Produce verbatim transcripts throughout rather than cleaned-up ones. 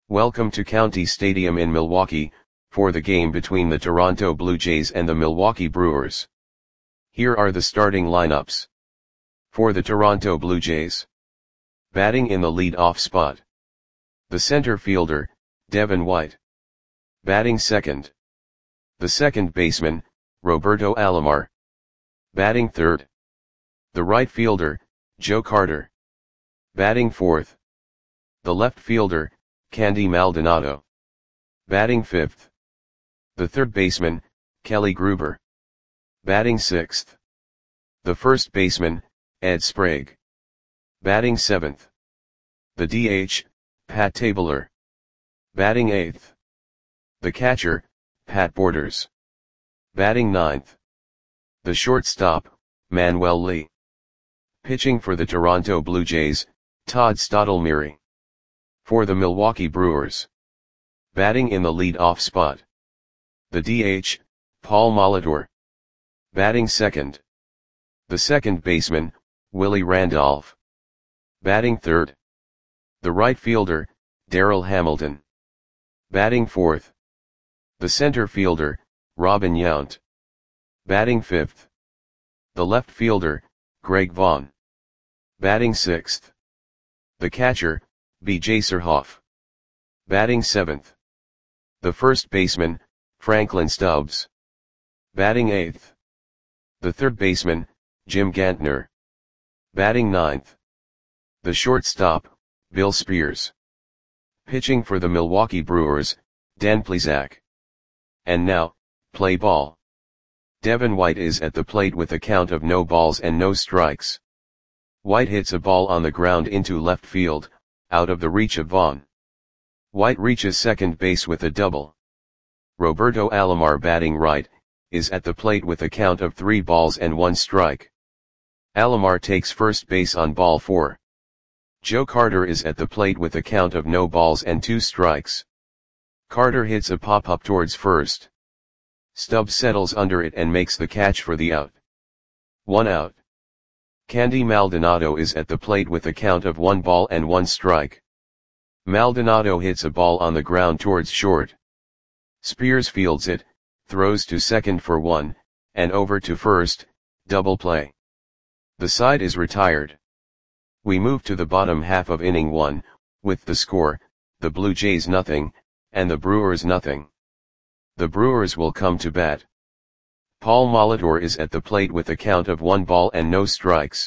Welcome to County Stadium in Milwaukee, for the game between the Toronto Blue Jays and the Milwaukee Brewers. Here are the starting lineups. For the Toronto Blue Jays. Batting in the lead-off spot. The center fielder, Devin White. Batting second. The second baseman, Roberto Alomar. Batting third. The right fielder, Joe Carter. Batting fourth. The left fielder, Candy Maldonado. Batting fifth. The third baseman, Kelly Gruber. Batting sixth. The first baseman, Ed Sprague. Batting seventh. The D H, Pat Tabler. Batting eighth. The catcher, Pat Borders. Batting ninth. The shortstop, Manuel Lee. Pitching for the Toronto Blue Jays, Todd Stottlemyre. For the Milwaukee Brewers. Batting in the lead-off spot. The D H, Paul Molitor. Batting second. The second baseman, Willie Randolph. Batting third. The right fielder, Darryl Hamilton. Batting fourth. The center fielder, Robin Yount. Batting fifth. The left fielder, Greg Vaughn. Batting sixth. The catcher, B J Surhoff. Batting seventh. The first baseman, Franklin Stubbs. Batting eighth. The third baseman, Jim Gantner. Batting ninth. The shortstop, Bill Spears. Pitching for the Milwaukee Brewers, Dan Plesac. And now, play ball. Devin White is at the plate with a count of no balls and no strikes. White hits a ball on the ground into left field, out of the reach of Vaughn. White reaches second base with a double. Roberto Alomar, batting right, is at the plate with a count of three balls and one strike. Alomar takes first base on ball four. Joe Carter is at the plate with a count of no balls and two strikes. Carter hits a pop-up towards first. Stubbs settles under it and makes the catch for the out. One out. Candy Maldonado is at the plate with a count of one ball and one strike. Maldonado hits a ball on the ground towards short. Spears fields it, throws to second for one, and over to first, double play. The side is retired. We move to the bottom half of inning one, with the score, the Blue Jays nothing, and the Brewers nothing. The Brewers will come to bat. Paul Molitor is at the plate with a count of one ball and no strikes.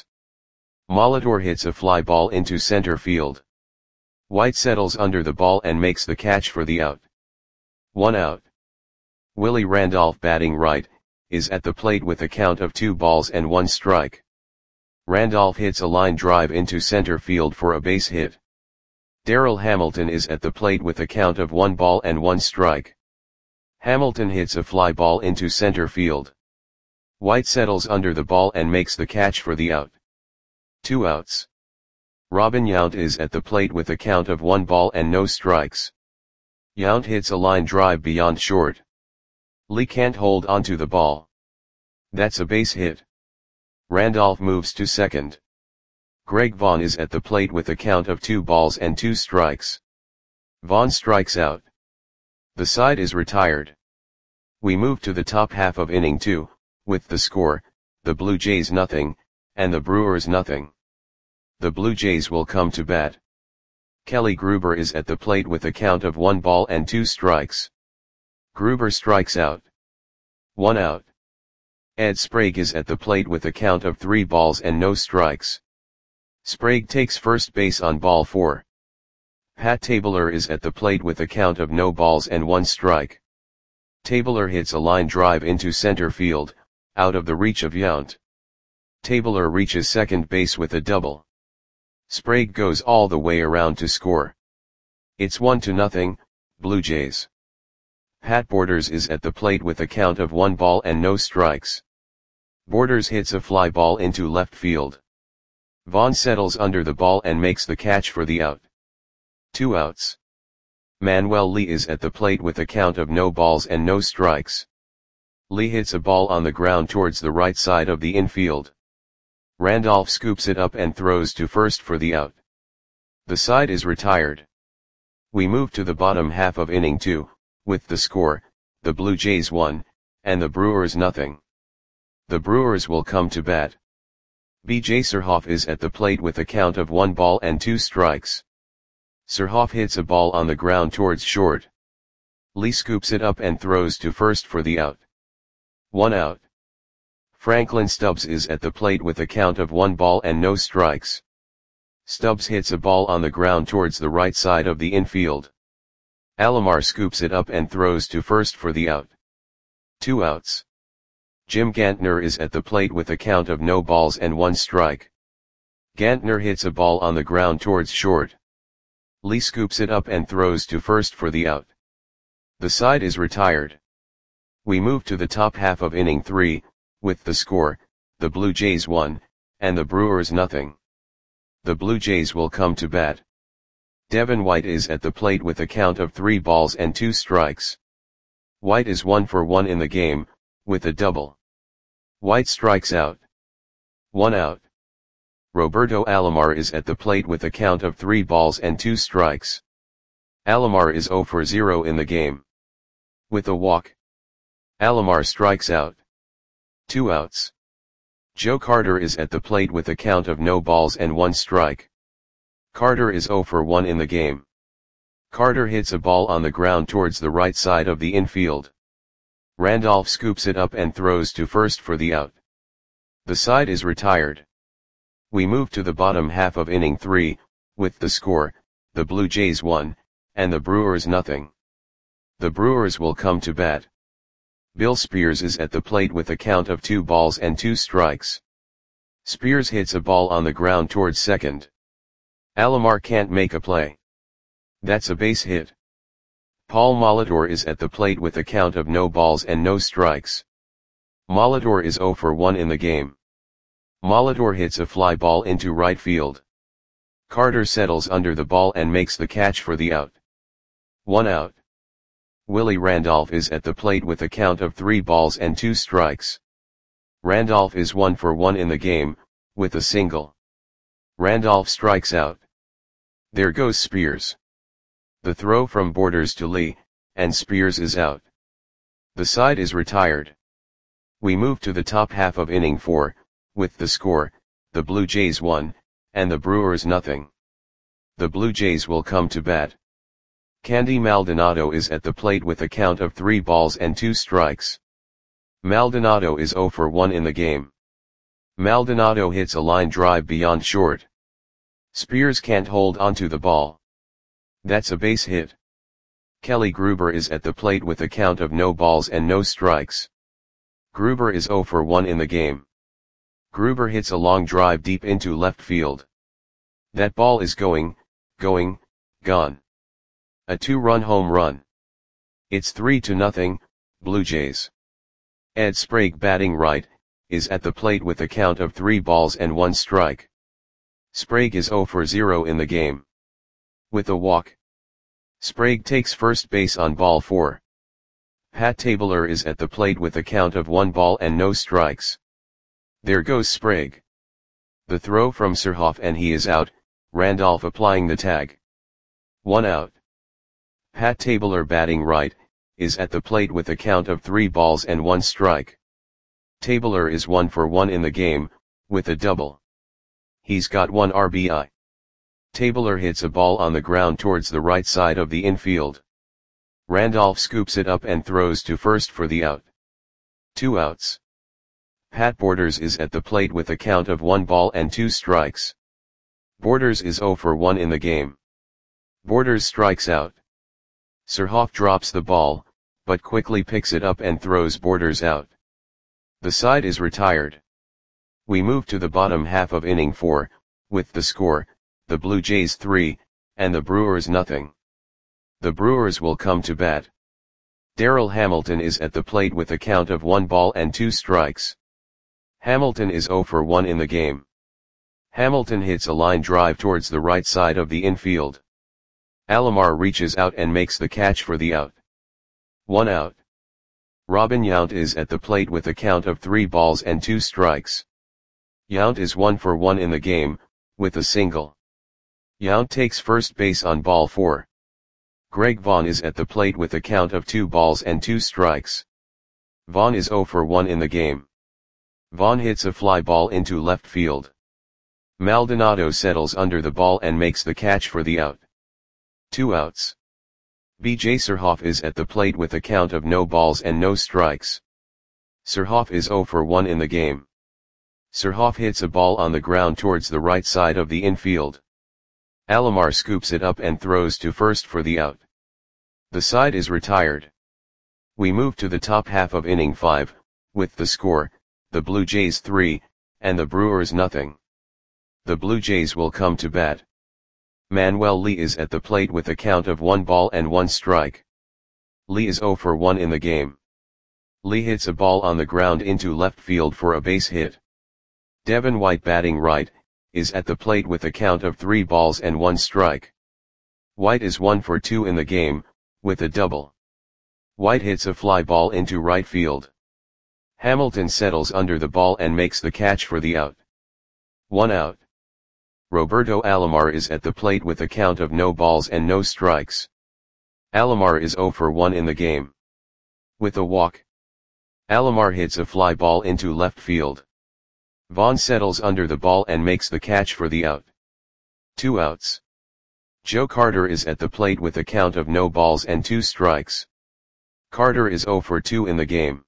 Molitor hits a fly ball into center field. White settles under the ball and makes the catch for the out. One out. Willie Randolph, batting right, is at the plate with a count of two balls and one strike. Randolph hits a line drive into center field for a base hit. Darryl Hamilton is at the plate with a count of one ball and one strike. Hamilton hits a fly ball into center field. White settles under the ball and makes the catch for the out. Two outs. Robin Yount is at the plate with a count of one ball and no strikes. Yount hits a line drive beyond short. Lee can't hold onto the ball. That's a base hit. Randolph moves to second. Greg Vaughn is at the plate with a count of two balls and two strikes. Vaughn strikes out. The side is retired. We move to the top half of inning two, with the score, the Blue Jays nothing, and the Brewers nothing. The Blue Jays will come to bat. Kelly Gruber is at the plate with a count of one ball and two strikes. Gruber strikes out. One out. Ed Sprague is at the plate with a count of three balls and no strikes. Sprague takes first base on ball four. Pat Tabler is at the plate with a count of no balls and one strike. Tabler hits a line drive into center field, out of the reach of Yount. Tabler reaches second base with a double. Sprague goes all the way around to score. It's one to nothing, Blue Jays. Pat Borders is at the plate with a count of one ball and no strikes. Borders hits a fly ball into left field. Vaughn settles under the ball and makes the catch for the out. Two outs. Manuel Lee is at the plate with a count of no balls and no strikes. Lee hits a ball on the ground towards the right side of the infield. Randolph scoops it up and throws to first for the out. The side is retired. We move to the bottom half of inning two, with the score, the Blue Jays one, and the Brewers nothing. The Brewers will come to bat. B J Surhoff is at the plate with a count of one ball and two strikes. Surhoff hits a ball on the ground towards short. Lee scoops it up and throws to first for the out. One out. Franklin Stubbs is at the plate with a count of one ball and no strikes. Stubbs hits a ball on the ground towards the right side of the infield. Alomar scoops it up and throws to first for the out. Two outs. Jim Gantner is at the plate with a count of no balls and one strike. Gantner hits a ball on the ground towards short. Lee scoops it up and throws to first for the out. The side is retired. We move to the top half of inning three, with the score, the Blue Jays one, and the Brewers nothing. The Blue Jays will come to bat. Devin White is at the plate with a count of three balls and two strikes. White is one for one in the game, with a double. White strikes out. One out. Roberto Alomar is at the plate with a count of three balls and two strikes. Alomar is zero for zero in the game. With a walk. Alomar strikes out. Two outs. Joe Carter is at the plate with a count of no balls and one strike. Carter is zero for one in the game. Carter hits a ball on the ground towards the right side of the infield. Randolph scoops it up and throws to first for the out. The side is retired. We move to the bottom half of inning three, with the score, the Blue Jays one, and the Brewers nothing. The Brewers will come to bat. Bill Spears is at the plate with a count of two balls and two strikes. Spears hits a ball on the ground towards second. Alomar can't make a play. That's a base hit. Paul Molitor is at the plate with a count of no balls and no strikes. Molitor is zero for one in the game. Molitor hits a fly ball into right field. Carter settles under the ball and makes the catch for the out. One out. Willie Randolph is at the plate with a count of three balls and two strikes. Randolph is one for one in the game, with a single. Randolph strikes out. There goes Spears. The throw from Borders to Lee, and Spears is out. The side is retired. We move to the top half of inning four, with the score, the Blue Jays one, and the Brewers nothing. The Blue Jays will come to bat. Candy Maldonado is at the plate with a count of three balls and two strikes. Maldonado is zero for one in the game. Maldonado hits a line drive beyond short. Spears can't hold onto the ball. That's a base hit. Kelly Gruber is at the plate with a count of no balls and no strikes. Gruber is zero for one in the game. Gruber hits a long drive deep into left field. That ball is going, going, gone. A two-run home run. It's three to nothing, Blue Jays. Ed Sprague, batting right, is at the plate with a count of three balls and one strike. Sprague is zero for zero in the game. With a walk. Sprague takes first base on ball four. Pat Tabler is at the plate with a count of one ball and no strikes. There goes Sprague. The throw from Surhoff and he is out, Randolph applying the tag. One out. Pat Tabler, batting right, is at the plate with a count of three balls and one strike. Tabler is one for one in the game, with a double. He's got one R B I. Tabler hits a ball on the ground towards the right side of the infield. Randolph scoops it up and throws to first for the out. Two outs. Pat Borders is at the plate with a count of one ball and two strikes. Borders is zero for one in the game. Borders strikes out. Surhoff drops the ball, but quickly picks it up and throws Borders out. The side is retired. We move to the bottom half of inning four, with the score, the Blue Jays three, and the Brewers nothing. The Brewers will come to bat. Darrell Hamilton is at the plate with a count of one ball and two strikes. Hamilton is zero for one in the game. Hamilton hits a line drive towards the right side of the infield. Alomar reaches out and makes the catch for the out. One out. Robin Yount is at the plate with a count of three balls and two strikes. Yount is one for one in the game, with a single. Yount takes first base on ball four. Greg Vaughn is at the plate with a count of two balls and two strikes. Vaughn is zero for one in the game. Vaughn hits a fly ball into left field. Maldonado settles under the ball and makes the catch for the out. Two outs. B J Surhoff is at the plate with a count of no balls and no strikes. Surhoff is zero for one in the game. Surhoff hits a ball on the ground towards the right side of the infield. Alomar scoops it up and throws to first for the out. The side is retired. We move to the top half of inning five, with the score, the Blue Jays three, and the Brewers nothing. The Blue Jays will come to bat. Manuel Lee is at the plate with a count of one ball and one strike. Lee is zero for one in the game. Lee hits a ball on the ground into left field for a base hit. Devin White, batting right, is at the plate with a count of three balls and one strike. White is one for two in the game, with a double. White hits a fly ball into right field. Hamilton settles under the ball and makes the catch for the out. One out. Roberto Alomar is at the plate with a count of no balls and no strikes. Alomar is zero for one in the game. With a walk. Alomar hits a fly ball into left field. Vaughn settles under the ball and makes the catch for the out. Two outs. Joe Carter is at the plate with a count of no balls and two strikes. Carter is zero for two in the game.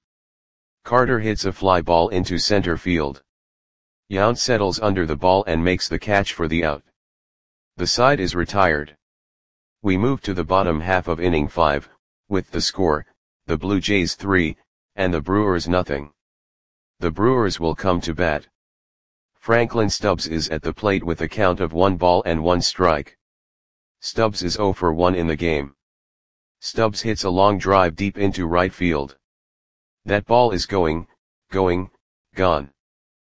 Carter hits a fly ball into center field. Yount settles under the ball and makes the catch for the out. The side is retired. We move to the bottom half of inning five, with the score, the Blue Jays three, and the Brewers nothing. The Brewers will come to bat. Franklin Stubbs is at the plate with a count of one ball and one strike. Stubbs is zero for one in the game. Stubbs hits a long drive deep into right field. That ball is going, going, gone.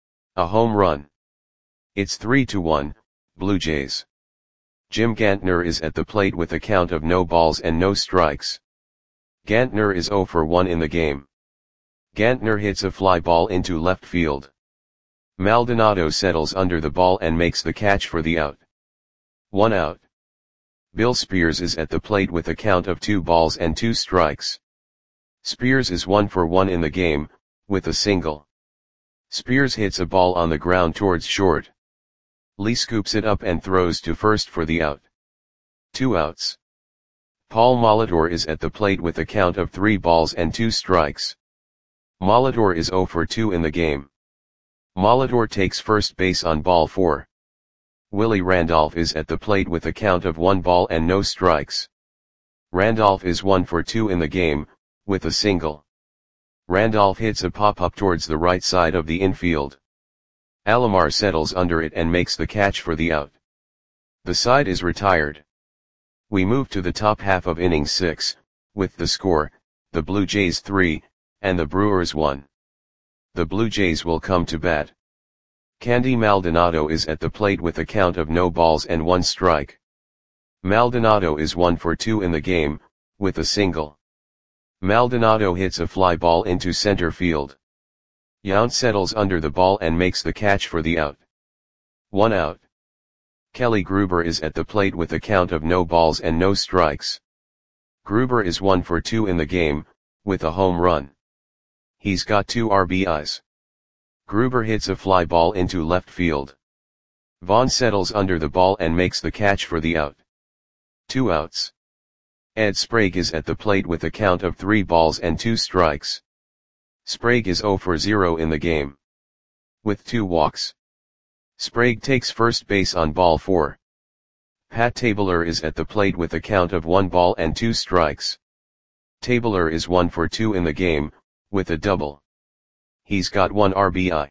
A home run. It's three to one, Blue Jays. Jim Gantner is at the plate with a count of no balls and no strikes. Gantner is zero for one in the game. Gantner hits a fly ball into left field. Maldonado settles under the ball and makes the catch for the out. One out. Bill Spears is at the plate with a count of two balls and two strikes. Spears is one for one in the game, with a single. Spears hits a ball on the ground towards short. Lee scoops it up and throws to first for the out. Two outs. Paul Molitor is at the plate with a count of three balls and two strikes. Molitor is zero for two in the game. Molitor takes first base on ball four. Willie Randolph is at the plate with a count of one ball and no strikes. Randolph is one for two in the game, with a single. Randolph hits a pop-up towards the right side of the infield. Alomar settles under it and makes the catch for the out. The side is retired. We move to the top half of inning six, with the score, the Blue Jays three, and the Brewers one. The Blue Jays will come to bat. Candy Maldonado is at the plate with a count of no balls and one strike. Maldonado is one for two in the game, with a single. Maldonado hits a fly ball into center field. Yount settles under the ball and makes the catch for the out. One out. Kelly Gruber is at the plate with a count of no balls and no strikes. Gruber is one for two in the game, with a home run. He's got two R B Is. Gruber hits a fly ball into left field. Vaughn settles under the ball and makes the catch for the out. Two outs. Ed Sprague is at the plate with a count of three balls and two strikes. Sprague is zero for zero in the game. With two walks. Sprague takes first base on ball four. Pat Tabler is at the plate with a count of one ball and two strikes. Tabler is one for two in the game, with a double. He's got one R B I.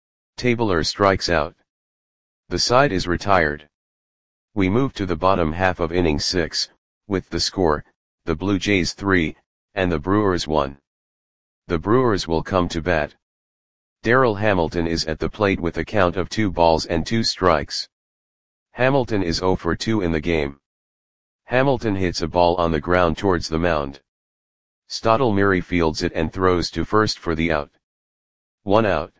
Tabler strikes out. The side is retired. We move to the bottom half of inning six, with the score, the Blue Jays three, and the Brewers one. The Brewers will come to bat. Darryl Hamilton is at the plate with a count of two balls and two strikes. Hamilton is zero for two in the game. Hamilton hits a ball on the ground towards the mound. Stottlemyre fields it and throws to first for the out. One out.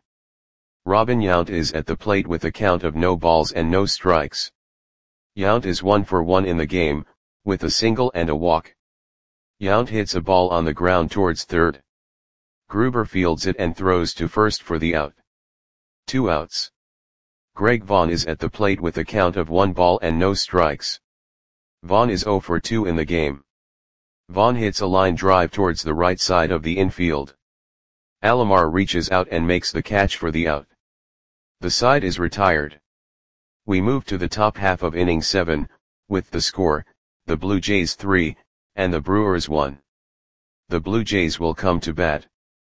Robin Yount is at the plate with a count of no balls and no strikes. Yount is one for one in the game, with a single and a walk. Yount hits a ball on the ground towards third. Gruber fields it and throws to first for the out. Two outs. Greg Vaughn is at the plate with a count of one ball and no strikes. Vaughn is oh for two in the game. Vaughn hits a line drive towards the right side of the infield. Alomar reaches out and makes the catch for the out. The side is retired. We move to the top half of inning seven, with the score, the Blue Jays three, and the Brewers one. The Blue Jays will come to bat.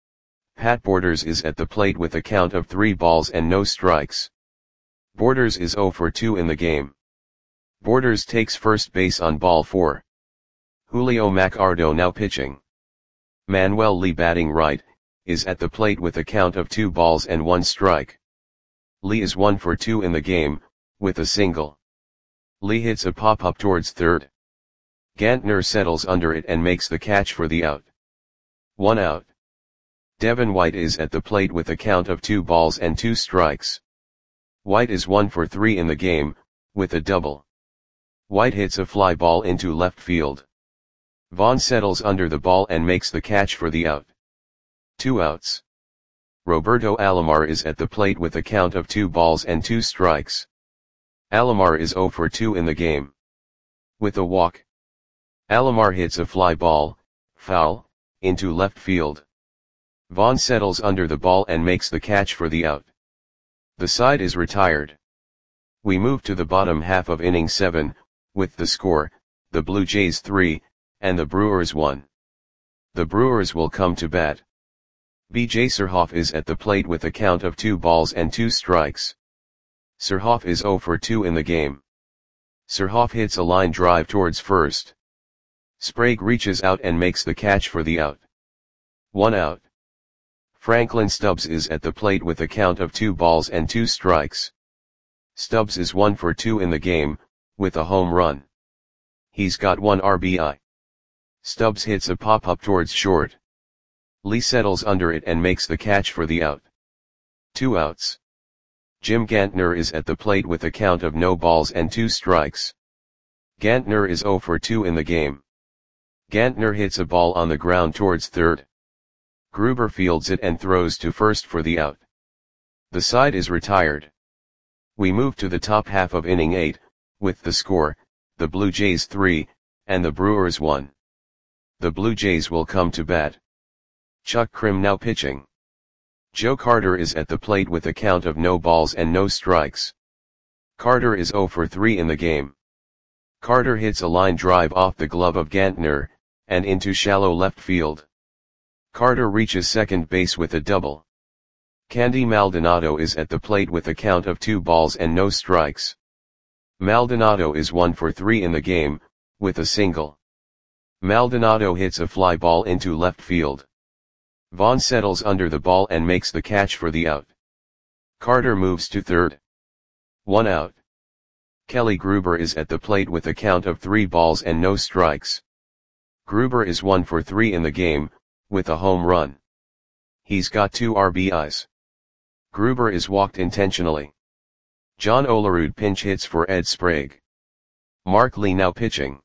Pat Borders is at the plate with a count of three balls and no strikes. Borders is oh for two in the game. Borders takes first base on ball four. Julio Maccardo now pitching. Manuel Lee batting right, is at the plate with a count of two balls and one strike. Lee is one for two in the game, with a single. Lee hits a pop-up towards third. Gantner settles under it and makes the catch for the out. One out. Devin White is at the plate with a count of two balls and two strikes. White is one for three in the game, with a double. White hits a fly ball into left field. Vaughn settles under the ball and makes the catch for the out. Two outs. Roberto Alomar is at the plate with a count of two balls and two strikes. Alomar is oh for two in the game. With a walk. Alomar hits a fly ball, foul, into left field. Vaughn settles under the ball and makes the catch for the out. The side is retired. We move to the bottom half of inning seven, with the score, the Blue Jays three, and the Brewers one. The Brewers will come to bat. B J Surhoff is at the plate with a count of two balls and two strikes. Surhoff is oh for two in the game. Surhoff hits a line drive towards first. Sprague reaches out and makes the catch for the out. One out. Franklin Stubbs is at the plate with a count of two balls and two strikes. Stubbs is one for two in the game, with a home run. He's got one R B I. Stubbs hits a pop-up towards short. Lee settles under it and makes the catch for the out. Two outs. Jim Gantner is at the plate with a count of no balls and two strikes. Gantner is oh for two in the game. Gantner hits a ball on the ground towards third. Gruber fields it and throws to first for the out. The side is retired. We move to the top half of inning eight, with the score, the Blue Jays three, and the Brewers one. The Blue Jays will come to bat. Chuck Krim now pitching. Joe Carter is at the plate with a count of no balls and no strikes. Carter is oh for three in the game. Carter hits a line drive off the glove of Gantner, and into shallow left field. Carter reaches second base with a double. Candy Maldonado is at the plate with a count of two balls and no strikes. Maldonado is one for three in the game, with a single. Maldonado hits a fly ball into left field. Vaughn settles under the ball and makes the catch for the out. Carter moves to third. One out. Kelly Gruber is at the plate with a count of three balls and no strikes. Gruber is one for three in the game, with a home run. He's got two R B Is. Gruber is walked intentionally. John Olerud pinch hits for Ed Sprague. Mark Lee now pitching.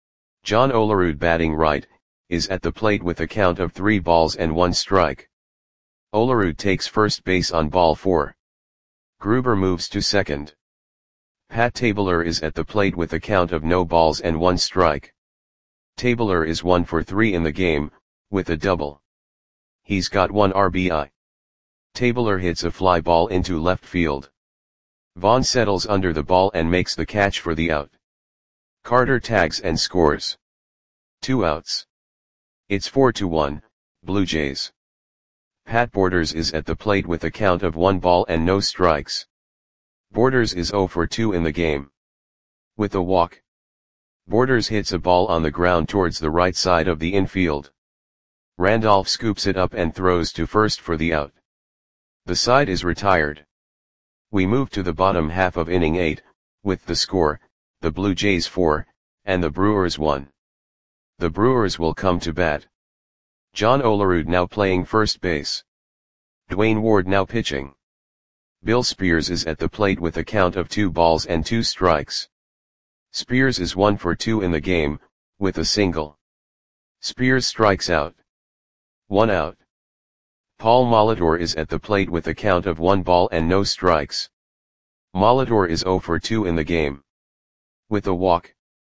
John Olerud batting right, is at the plate with a count of three balls and one strike. Olerud takes first base on ball four. Gruber moves to second. Pat Tabler is at the plate with a count of no balls and one strike. Tabler is one for three in the game, with a double. He's got one R B I. Tabler hits a fly ball into left field. Vaughn settles under the ball and makes the catch for the out. Carter tags and scores. Two outs. It's four to one, Blue Jays. Pat Borders is at the plate with a count of one ball and no strikes. Borders is oh for two in the game. With a walk. Borders hits a ball on the ground towards the right side of the infield. Randolph scoops it up and throws to first for the out. The side is retired. We move to the bottom half of inning eight, with the score, the Blue Jays four, and the Brewers one. The Brewers will come to bat. John Olerud now playing first base. Dwayne Ward now pitching. Bill Spears is at the plate with a count of two balls and two strikes. Spears is one for two in the game, with a single. Spears strikes out. One out. Paul Molitor is at the plate with a count of one ball and no strikes. Molitor is zero for two in the game. With a walk.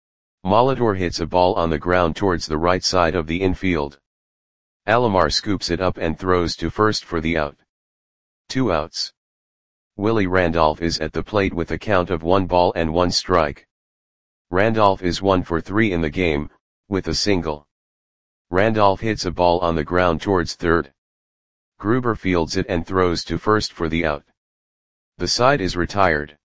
Molitor hits a ball on the ground towards the right side of the infield. Alomar scoops it up and throws to first for the out. Two outs. Willie Randolph is at the plate with a count of one ball and one strike. Randolph is one for three in the game, with a single. Randolph hits a ball on the ground towards third. Gruber fields it and throws to first for the out. The side is retired.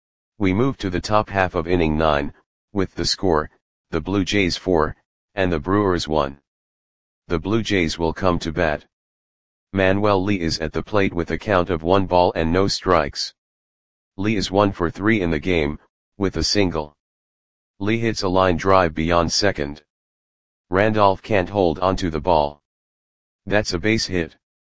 We move to the top half of inning nine, with the score, the Blue Jays four, and the Brewers one. The Blue Jays will come to bat. Manuel Lee is at the plate with a count of one ball and no strikes. Lee is one for three in the game, with a single. Lee hits a line drive beyond second. Randolph can't hold onto the ball. That's a base hit.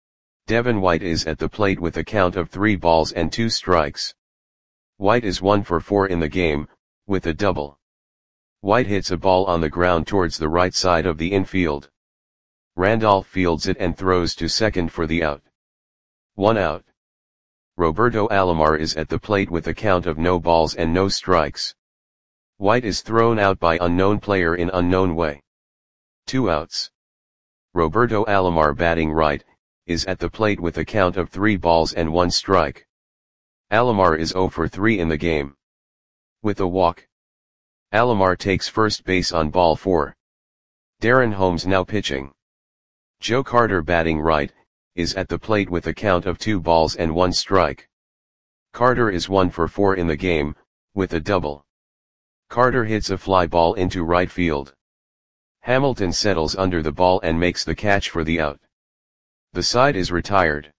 Devin White is at the plate with a count of three balls and two strikes. White is one for four in the game, with a double. White hits a ball on the ground towards the right side of the infield. Randolph fields it and throws to second for the out. One out. Roberto Alomar is at the plate with a count of no balls and no strikes. White is thrown out by unknown player in unknown way. Two outs. Roberto Alomar, batting right, is at the plate with a count of three balls and one strike. Alomar is zero for three in the game. With a walk. Alomar takes first base on ball four. Darren Holmes now pitching. Joe Carter, batting right, is at the plate with a count of two balls and one strike. Carter is one for four in the game, with a double. Carter hits a fly ball into right field. Hamilton settles under the ball and makes the catch for the out. The side is retired.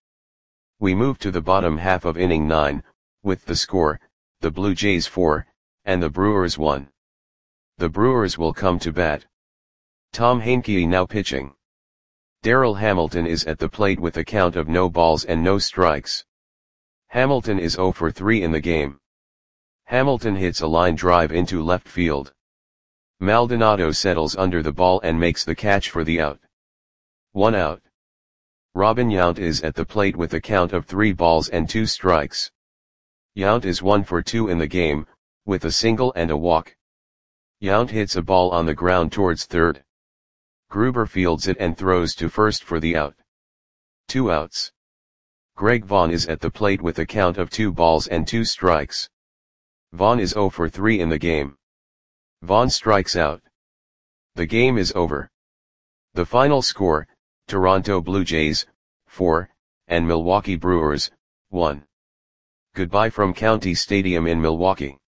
We move to the bottom half of inning nine, with the score, the Blue Jays four, and the Brewers one. The Brewers will come to bat. Tom Heincke now pitching. Darrell Hamilton is at the plate with a count of no balls and no strikes. Hamilton is zero for three in the game. Hamilton hits a line drive into left field. Maldonado settles under the ball and makes the catch for the out. One out. Robin Yount is at the plate with a count of three balls and two strikes. Yount is one for two in the game, with a single and a walk. Yount hits a ball on the ground towards third. Gruber fields it and throws to first for the out. Two outs. Greg Vaughn is at the plate with a count of two balls and two strikes. Vaughn is zero for three in the game. Vaughn strikes out. The game is over. The final score, Toronto Blue Jays, four, and Milwaukee Brewers, one. Goodbye from County Stadium in Milwaukee.